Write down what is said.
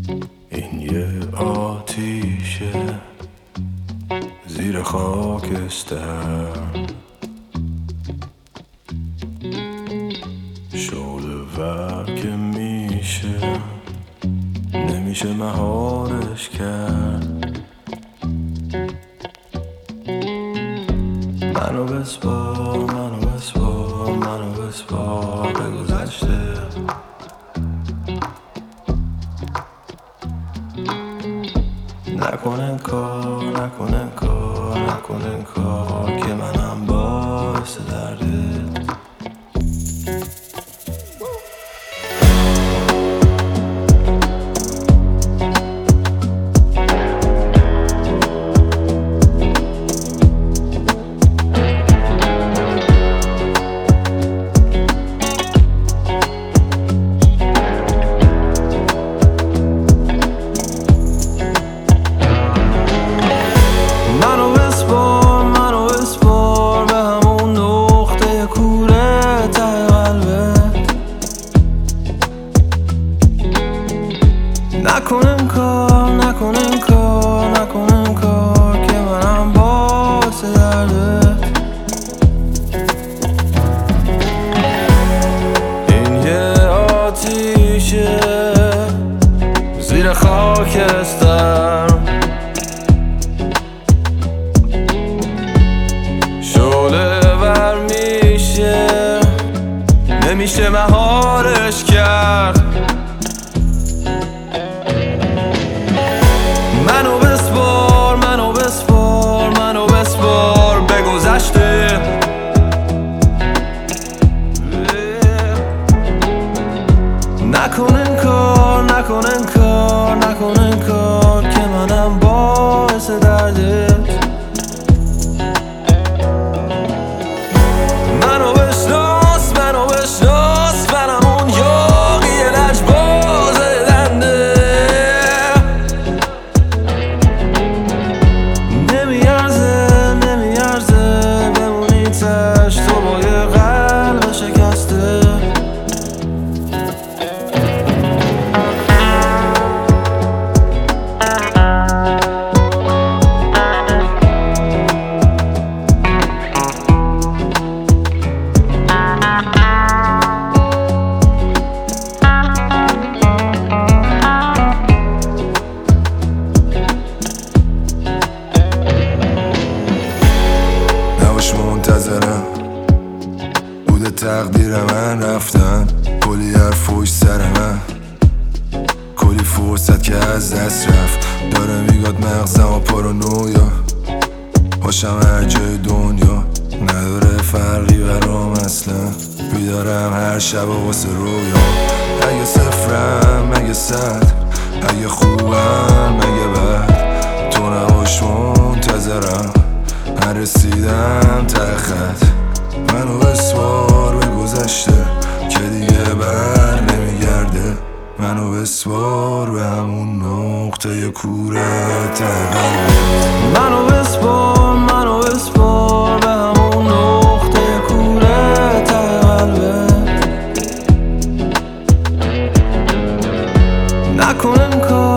این یه آتیشه زیر خاکستر، شعله ور که میشه نمیشه مهارش کرد. منو بسپار، منو بسپار، منو بسپار به گذشته. نکن انکار، نکن انکار، نکن انکار که منم باعث دردت. نکن انکار، نکن انکار، نکن انکار که منم باعث دردت. این یه آتیشه زیر خاکستر، شعله ور میشه نمیشه مهارش کرد. منو بسپار، منو بسپار، منو بسپار به گذشته. نکن انکار، نکن انکار، نکن انکار که منم باعث دردت. منو بشناس، منو بشناس، منم اون یاغی لجباز دنده. نمیارزه، نمیارزه بمونی تش تو با یه قلب شکسته. منتظرم بوده تقدیر من رفتن، کلی حرف پشت سر من، کلی فرصت که از دست رفت. داره میگاد مغزم و پارانویا باشم هر جای دنیا، نداره فرقی برام اصلا. بیدارم هر شب واسه رویا، اگه صفرم مگه صد، اگه خوبم مگه بد، تو نباش منتظرم نرسیدم ته خط. منو بسپار به گذشته که دیگه بر نمیگرده. منو بسپار به همون نقطه کوره ته قلبت. منو بسپار، منو بسپار به همون نقطه کوره ته قلبت. نکن انکار